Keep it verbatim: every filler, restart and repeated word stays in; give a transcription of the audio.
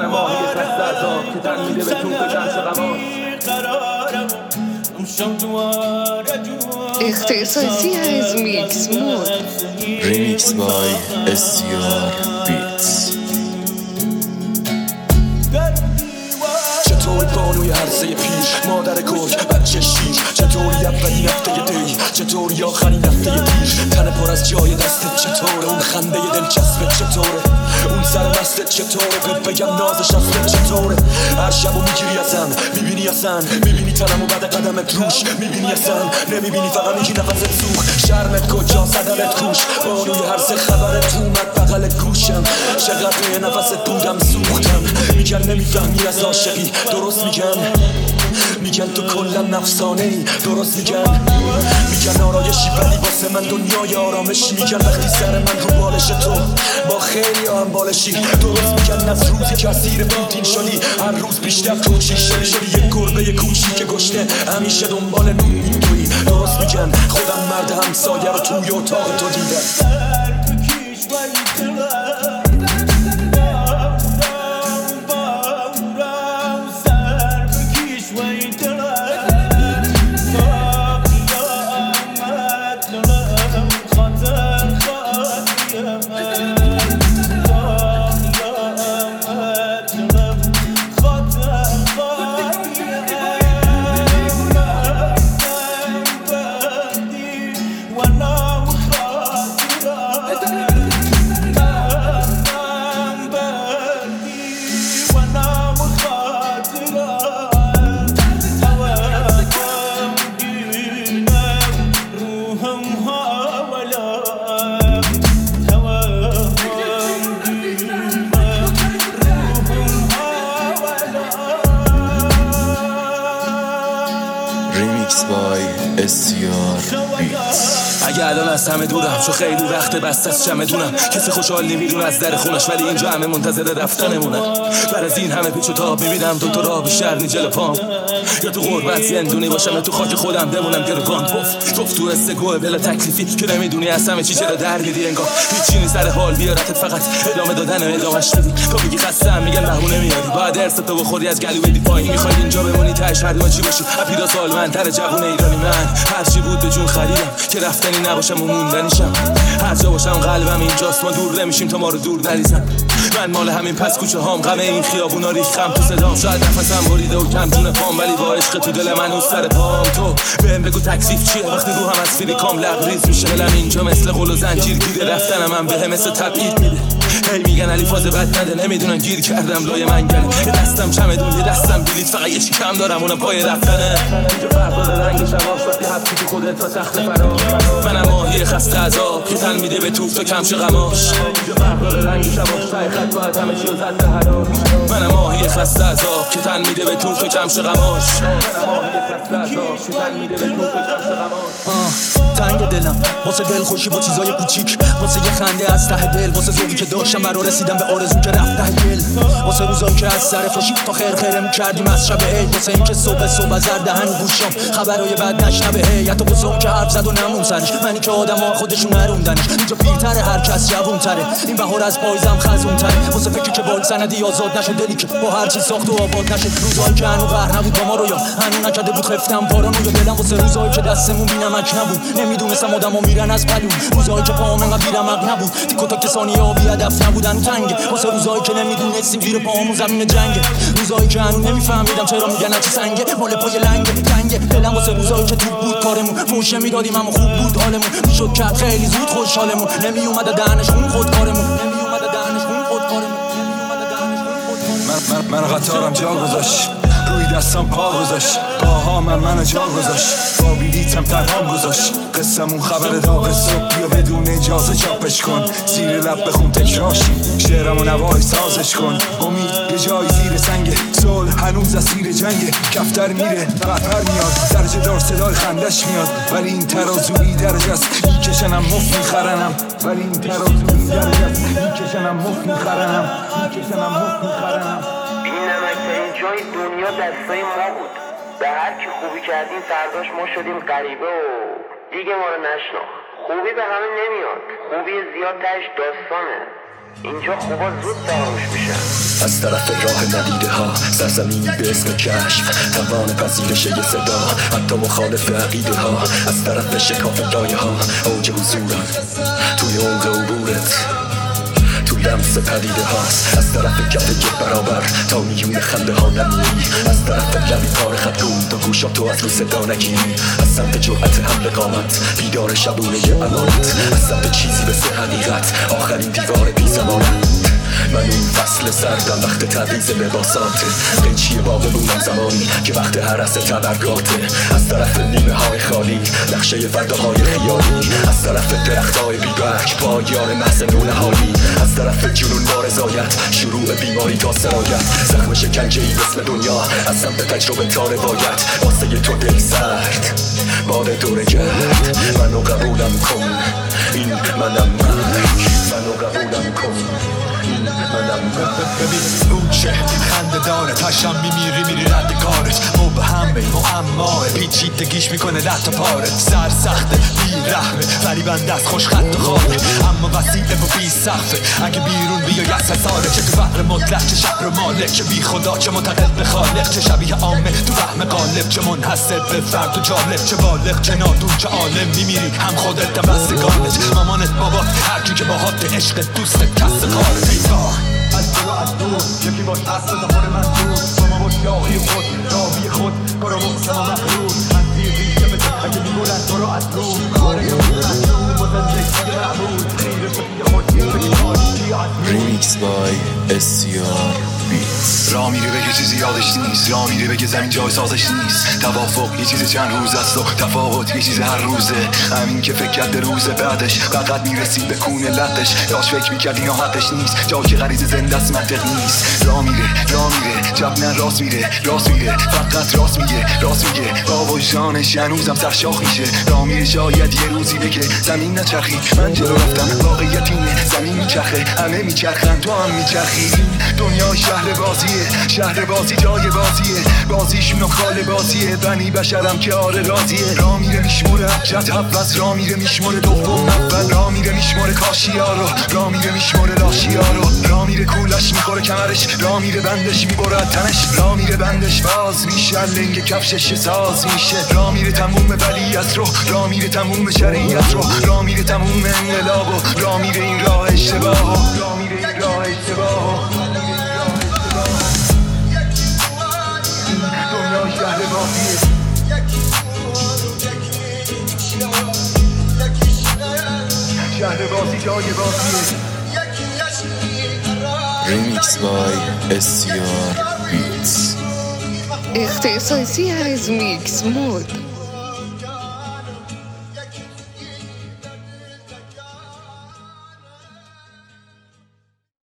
ماهی خسته از آب که تن میده به توپ کمش غماش. اختصاصی از میکس مود ریمیکس بای استیار بیتس. چطوری بانوی عرصه پیر مادر کوک بچه شیر، چطوری اولین هفته دی، چطوری آخرین هفته پیر، تن پر از جای دستت چطوره، اون خنده دلچسبت چطوره، اون سر مستت چطوره، بهت بگم نازش اصلت چطوره. هر شبو میگیری ازن میبینی ازن، میبینی تنمو بعد قدمت روش، میبینی ازن نمیبینی فقط میگی نفست سوخ. شرمت کجا صدمت کوش، بانوی هر سه خبرت اومد بغل گوشم، چقدر به نفست بودم سوختم. میگن نمیفهمی از عاشقی، درست میگن، میگن تو کلا نفسانه ای، درست میگن، میگن آرایشی ولی واسه من دنیای آرامشی، میگن وقتی سر من رو بالش تو با خیلی هم بالشی، درست میگن از روزی که اسیر پوتین شدی هر روز بیشتر کوچی شدی، شدی یک گربه کوچی که گشته همیشه دنبال نون میدوی، درست میگن خودم مرد همسایه رو توی اتاق تو دیدم. ریمیکس بای استیار بیتس. اگه الان از همه دورم چون خیلی وقت بست از چمدونم، کسی خوشحال نمیدون از در خونش ولی اینجا همه منتظر رفتنمونن. بر از این همه پیچ و تاب میبینم دو تا راه بیشتر نی جلو پام، یا تو غربت زندونی باشم تو خاک خودم بمونم گروگان. گفت گفت تو استگوه بلا تکلیفی که نمیدونی از همه چی چرا در میدی، انگار هیچی نی سر حال بیارتت فقط ادامه دادن و ادامهش بدی. تو میگی خستم میگن بهونه میاری، باید ارثتو بخوری از گلو بدی پایین، میخوای اینجا بمونی تاش هر چی باشی. اپیدا سالمندتر جوون ایرانی من، هر چی بود به جون خریدم که رفتنی نباشم و موندنیشم. هر جا باشم قلبم اینجاست، ما دور نمیشیم تا ما رو دور نریزن. من مال همین پس کوچه هام، غم این خیابونا ریختم تو صدام. شاید نفسم بریده و کم جون پام ولی با عشق تو دل من اون سر پام. تو بهم بگو تکلیف چیه وقتی روحم از فیلیکام لبریز میشه، دلم اینجا مثل قل و زنجیر گیره، رفتنم هم بهم مثل تبعید میده. هی میگن علی فاز بد نده، نمیدونن گیر کردم لای منگل. یه دستم چمدون یه دستم بلیط، فقط یه چی کم دارم اونم پای رفتنه. اینجا فرق داره رنگ شواش وقتی حبسی تو خودت تا تخت فرار. منم ماهی خسته از آب که تن میده به توپ تو کمش غماش. اینجا فرق داره رنگ شواش تای خط باید همه چی رو زد به حراج. منم ماهی خسته از آب که تن میده به توپ تو کمش غماش. منم ماهی خسته از آب که تن میده به توپ تو کمش غماش. تنگ دلم واسه دل خوشی با چیزای کوچیک، واسه یه خنده از ته دل، واسه ذوقی که داشتم برا رسیدم به آرزو که رفت ته دل، واسه روزایی که از سر خوشی تا خیر خیرم کردیم از شب عید، واسه این که صبح صبح از دهن گوشم خبرای بد نشنوه هیت، واسه اون که حرف زد و نمون سرش، منی که آدما خودشون نروندنش. اینجا پیرتره هر کس جوون‌تره، این بهار از پاییزم خزون‌تره، واسه فکری که بال سندی آزاد نشه، دلی که با هر چی ساخت و آباد نشه. روزایی که هنو قهر نبود با ما رو، یا هنو نکرده بود خفتم پارانو، یا دلم واسه روزایی که دستمون بی‌نمک نبود، نمیدونستم آدما میرن از پلو، روزایی که پاهم انقدر بی‌رمق نبود، تیک و تاک ثانیه آبی هدف نبودن تنگ، واسه روزایی که نمیدونستیم زیر پاهامون زمین جنگه، روزایی که هنوز نمیفهمیدم چرا میگن چه سنگه، مال پای لنگه تنگه دلم، واسه روزایی که توپ بود کارمون، فوش میدادیم اما خوب بود حالمون، میشد کرد خیلی زود خوشحالمون، نمیومد دهنش خون خودکارمون، نمیومد دهنش خون خودکارمون، نمیومد دهنش خون خودکارمون. من من قطارم جا گذاشت، روی دستم پا گذاشت، پاها من منو جا گذاشت، با بلیتم تنهام گذاشت، قصمون خبر داغ صبح، بیا بدون اجازه چاپش کن، زیر لب بخون تکراشیم، شعرم و نوای سازش کن، امید یه جای زیر سنگه، صلح هنوز اسیر جنگه، کفتر میره پرپر میاد، درجه دار صدای خندش میاد، ولی این ترازوی درجه است، میکشنم مفت میخرنم، ولی این ترازوی درجه است، میکشنم مفت میخرنم، میکشنم مفت میخرنم. این نمکترین جای دنیا دستای ما بود، به هر کی خوبی کردیم فرداش ما شدیم غریبه و دیگه ما رو نشناخت. خوبی به همه نمیاد، خوبی زیاد تاش داستانه. اینجا خوبا زود فراموش میشن. از طرف راه ندیده ها سرزمینی به اسم کشف، توان پذیرش یه صدا حتی مخالف عقیده ها. از طرف شکاف لایه ها اوج حضورم توی عمق عبورت، تو لمس پدیده هاست. از طرف کف یک برابر تا میون خنده ها نمیری، از طرف لبی پار خطگون تا گوشاتو از رو صدا نگیری. از سمت جرأت حمل قامت بیدار شبونه امانت، از سمت چیزی به سه حقیقت آخرین دیوار بی زمانت. من اون فصل سردم وقت تعویض لباساته، قیچی باغبونم زمانی که وقت هرس تبرگاته. از طرف نیمه های خالی نقشه ورداهای خیالی، از طرف درخت های بیبرگ پایان محض نون حالی. از طرف جنون با رضایت شروع بیماری تا سرایت، زخم شکنجه ای مثل دنیا از سمت تجربه تا روایت. واسه تو دل سرد باد دوره گرد، منو قبولم کن این منم مرگ، منو قبولم کن این منم مرگ. ببین اون چه خنده داره، تشم میمیری میری رد کارش. مبهمه معماه پیچیدگیش میکنه لط پارت. سر سخته بیرحمه ولی بنده از خوش خط و خاله، اما وسیله و بی سقفه. اگه بیرون بیای از حساره، چه تو فقر مطلق چه شهر و مالک، چه بی خدا چه معتقد به خالق، چه شبیه عامه تو وهم غالب، چه منحصر به فرد و جالب، چه بالغ چه نادون چه عالم. میمیری هم خودت هم بستگانت، مامانت بابات هرکی که باهات عشق دوستت کس خارج. ایوان از تو از دور یکی باش از تو دفار من دور، با ما باش یاقی خود راوی خود برو مقسم و مخلوق. از زیر ریشه بده اگه میگولن برو از روم کاره یه بودن از روم با زندگی محمود خیره شدی خود یه بگی خالی از Remix by اس تی آر Beats. راه میره بگه چیزی یادش نیست، راه میره بگه زمین جای سازش نیست. توافق یه چیز چند روز است و تفاوت یه چیز هر روزه. همین که فکر کرده روز بعدش فقط میرسید به کون لطش، داشت فکر میکرد اینا حقش نیست، جا که غریزه زنده است منطق نیست. راه میره راه میره چپ نه راست میره راست میره فقط راست میگه راست میگه با وجدانش هنوزم سرشاخ میشه. راه میره شاید یه روزی بگه زمین نچرخی، من جلو رفتم واقعیت اینه زمین میچرخه، همه میچرخن تو هم میچرخی. دنیا شهر بازیه، شهر بازی جای بازیه، بازیشون و خال بازیه. بنی بشرم که آره راضیه. راه میره میشموره ابجد حفظ، راه میره میشموره دوم اول، راه میره میشموره کاشیا رو، راه میره میشموره لاشیا رو. راه میره کولش میخوره کمرش، راه میره بندش میبره تنش، راه میره بندش باز میشه لنگ کفشش ساز میشه. راه میره تموم ولیعت رو، راه میره تموم شریعت رو، راه میره تموم انقلاب و راه میره این راه اشتباه، راه میره این راه اشتباه. دنیا شهر بازیه، شهر بازی جای بازیه. Remix by اس تی آر Beats. اختصاصی از میکس مود.